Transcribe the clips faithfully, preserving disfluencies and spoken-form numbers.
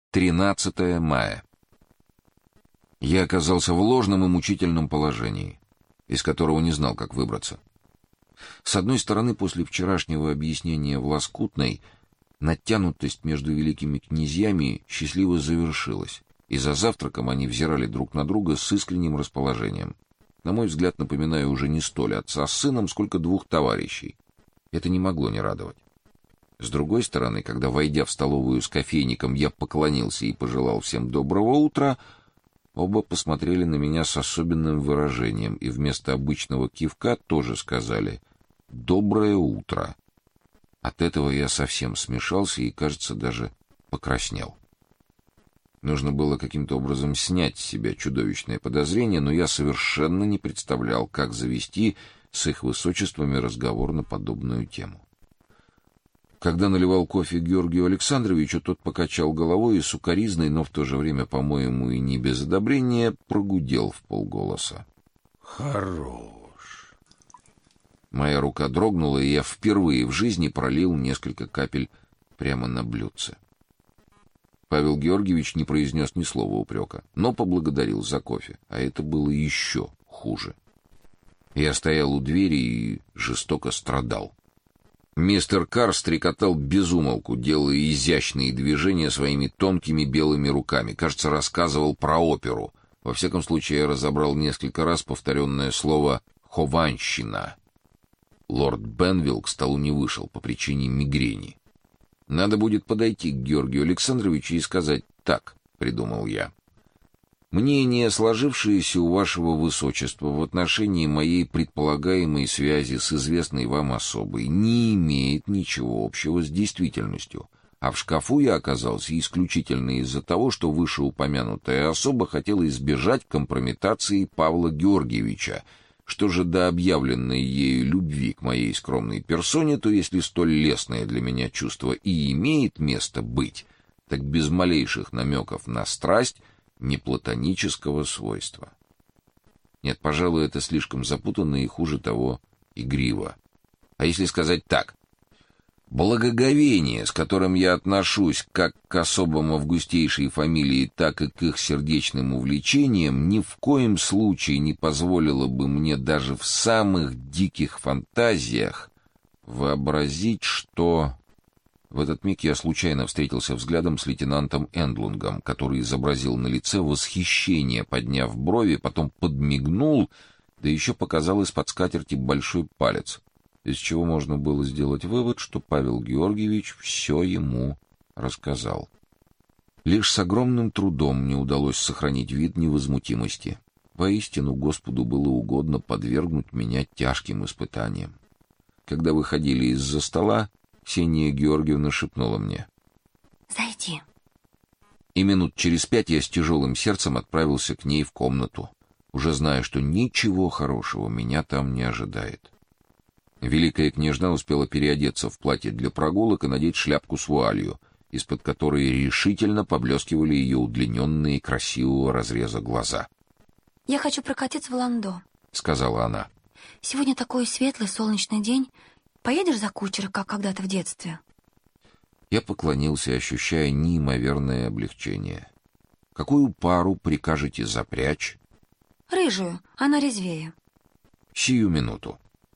тринадцатое мая. Я оказался в ложном и мучительном положении, из которого не знал, как выбраться. С одной стороны, после вчерашнего объяснения в Лоскутной натянутость между великими князьями счастливо завершилась, и за завтраком они взирали друг на друга с искренним расположением. На мой взгляд, напоминаю уже не столь отца с сыном, сколько двух товарищей. Это не могло не радовать. С другой стороны, когда, войдя в столовую с кофейником, я поклонился и пожелал всем доброго утра, оба посмотрели на меня с особенным выражением и вместо обычного кивка тоже сказали «доброе утро». От этого я совсем смешался и, кажется, даже покраснел. Нужно было каким-то образом снять с себя чудовищное подозрение, но я совершенно не представлял, как завести с их высочествами разговор на подобную тему. Когда наливал кофе Георгию Александровичу, тот покачал головой и сукоризной, но в то же время, по-моему, и не без одобрения, прогудел вполголоса: «Хорош». Моя рука дрогнула, и я впервые в жизни пролил несколько капель прямо на блюдце. Павел Георгиевич не произнес ни слова упрека, но поблагодарил за кофе, а это было еще хуже. Я стоял у двери и жестоко страдал. Мистер Карр стрекотал без умолку, делая изящные движения своими тонкими белыми руками. Кажется, рассказывал про оперу. Во всяком случае, я разобрал несколько раз повторенное слово «хованщина». Лорд Бенвилл к столу не вышел по причине мигрени. Надо будет подойти к Георгию Александровичу и сказать «так», — придумал я. Мнение, сложившееся у вашего высочества в отношении моей предполагаемой связи с известной вам особой, не имеет ничего общего с действительностью, а в шкафу я оказался исключительно из-за того, что вышеупомянутая особа хотела избежать компрометации Павла Георгиевича. Что же до объявленной ею любви к моей скромной персоне, то если столь лестное для меня чувство и имеет место быть, так без малейших намеков на страсть, не платонического свойства. Нет, пожалуй, это слишком запутанно и, хуже того, игриво. А если сказать так: благоговение, с которым я отношусь как к особам августейшей фамилии, так и к их сердечным увлечениям, ни в коем случае не позволило бы мне даже в самых диких фантазиях вообразить, что... В этот миг я случайно встретился взглядом с лейтенантом Эндлунгом, который изобразил на лице восхищение, подняв брови, потом подмигнул, да еще показал из-под скатерти большой палец, из чего можно было сделать вывод, что Павел Георгиевич все ему рассказал. Лишь с огромным трудом мне удалось сохранить вид невозмутимости. Воистину, Господу было угодно подвергнуть меня тяжким испытаниям. Когда выходили из-за стола, Ксения Георгиевна шепнула мне: «Зайди». И минут через пять я с тяжелым сердцем отправился к ней в комнату, уже зная, что ничего хорошего меня там не ожидает. Великая княжна успела переодеться в платье для прогулок и надеть шляпку с вуалью, из-под которой решительно поблескивали ее удлиненные красивого разреза глаза. «Я хочу прокатиться в Ландо», — сказала она. «Сегодня такой светлый солнечный день. Поедешь за кучера, как когда-то в детстве?» Я поклонился, ощущая неимоверное облегчение. «Какую пару прикажете запрячь?» «Рыжую, она резвее». «Сию минуту».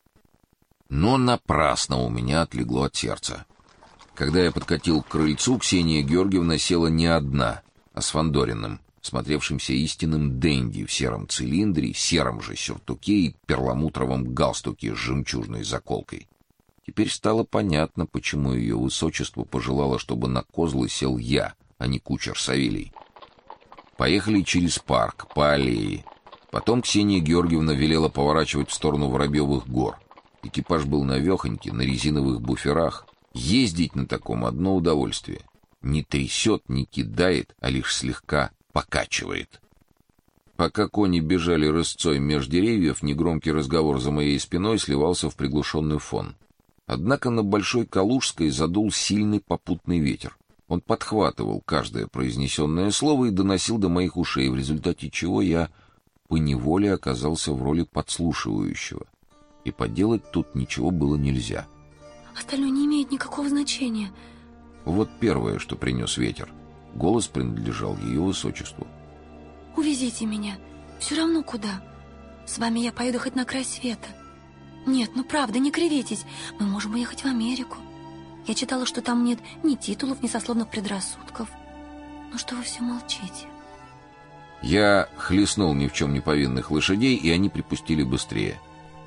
Но напрасно у меня отлегло от сердца. Когда я подкатил к крыльцу, Ксения Георгиевна села не одна, а с Фандориным, смотревшимся истинным денди в сером цилиндре, сером же сюртуке и перламутровом галстуке с жемчужной заколкой. Теперь стало понятно, почему ее высочество пожелало, чтобы на козлы сел я, а не кучер Савелий. Поехали через парк, по аллее. Потом Ксения Георгиевна велела поворачивать в сторону Воробьевых гор. Экипаж был навехонький, на резиновых буферах. Ездить на таком одно удовольствие. Не трясет, не кидает, а лишь слегка покачивает. Пока кони бежали рысцой меж деревьев, негромкий разговор за моей спиной сливался в приглушенный фон. Однако на Большой Калужской задул сильный попутный ветер. Он подхватывал каждое произнесенное слово и доносил до моих ушей, в результате чего я поневоле оказался в роли подслушивающего. И поделать тут ничего было нельзя. «Остальное не имеет никакого значения». Вот первое, что принес ветер. Голос принадлежал ее высочеству. Увезите меня. Все равно куда. С вами я поеду хоть на край света. Нет, ну правда, не кривитесь. Мы можем уехать в Америку. Я читала, что там нет ни титулов, ни сословных предрассудков. Ну что вы все молчите? Я хлестнул ни в чем не повинных лошадей, и они припустили быстрее.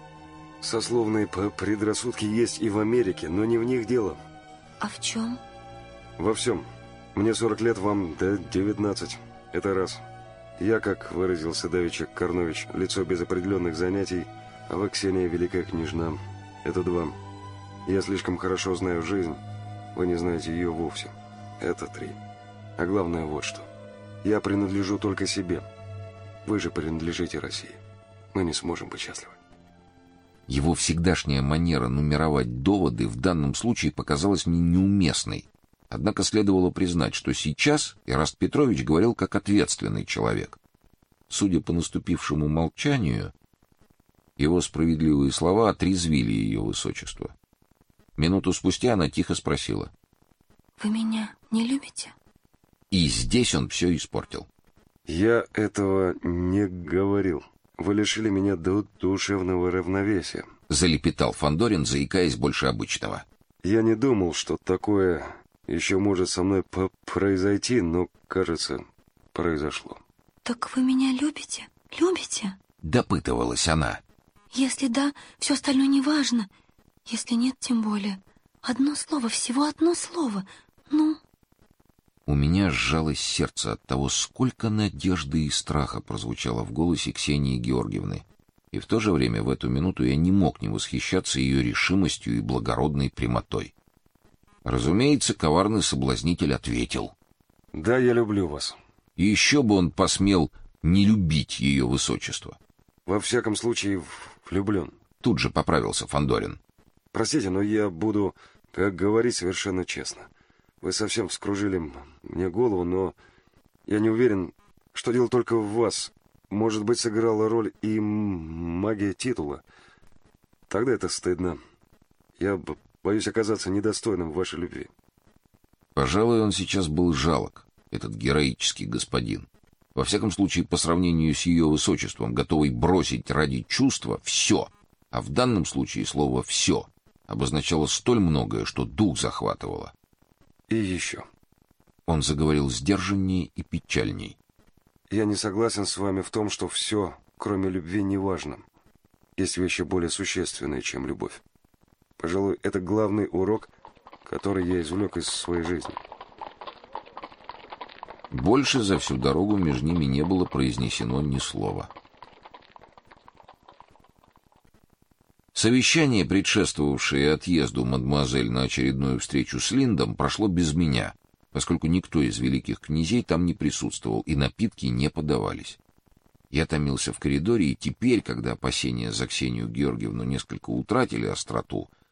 Сословные предрассудки есть и в Америке, но не в них дело. А в чем? Во всем. Мне сорок лет, вам до девятнадцать. Это раз. Я, как выразился давеча Карнович, лицо без определенных занятий, а вы, Ксения, великая княжна. Это два. Я слишком хорошо знаю жизнь, вы не знаете ее вовсе. Это три. А главное вот что. Я принадлежу только себе. Вы же принадлежите России. Мы не сможем быть счастливы. Его всегдашняя манера нумеровать доводы в данном случае показалась мне неуместной. Однако следовало признать, что сейчас Эраст Петрович говорил как ответственный человек. Судя по наступившему молчанию, его справедливые слова отрезвили ее высочество. Минуту спустя она тихо спросила: «Вы меня не любите?» И здесь он все испортил. Я этого не говорил. Вы лишили меня ду- душевного равновесия. Залепетал Фандорин, заикаясь больше обычного. Я не думал, что такое еще может со мной п- произойти, но, кажется, произошло. Так вы меня любите? Любите? Допытывалась она. Если да, все остальное не важно. Если нет, тем более. Одно слово, всего одно слово. Ну... У меня сжалось сердце от того, сколько надежды и страха прозвучало в голосе Ксении Георгиевны. И в то же время в эту минуту я не мог не восхищаться ее решимостью и благородной прямотой. Разумеется, коварный соблазнитель ответил: Да, я люблю вас. И еще бы он посмел не любить ее высочество. Во всяком случае, влюблен. Тут же поправился Фандорин. Простите, но я буду, как говорить, совершенно честно. Вы совсем вскружили мне голову, но я не уверен, что дело только в вас. Может быть, сыграла роль и магия титула. Тогда это стыдно. Я боюсь оказаться недостойным вашей любви. Пожалуй, он сейчас был жалок, этот героический господин. Во всяком случае, по сравнению с ее высочеством, готовый бросить ради чувства все. А в данном случае слово «все» обозначало столь многое, что дух захватывало. И еще. Он заговорил сдержаннее и печальней. Я не согласен с вами в том, что все, кроме любви, не важно. Есть вещи более существенные, чем любовь. Пожалуй, это главный урок, который я извлек из своей жизни. Больше за всю дорогу между ними не было произнесено ни слова. Совещание, предшествовавшее отъезду мадемуазель на очередную встречу с Линдом, прошло без меня, поскольку никто из великих князей там не присутствовал и напитки не подавались. Я томился в коридоре, и теперь, когда опасения за Ксению Георгиевну несколько утратили остроту,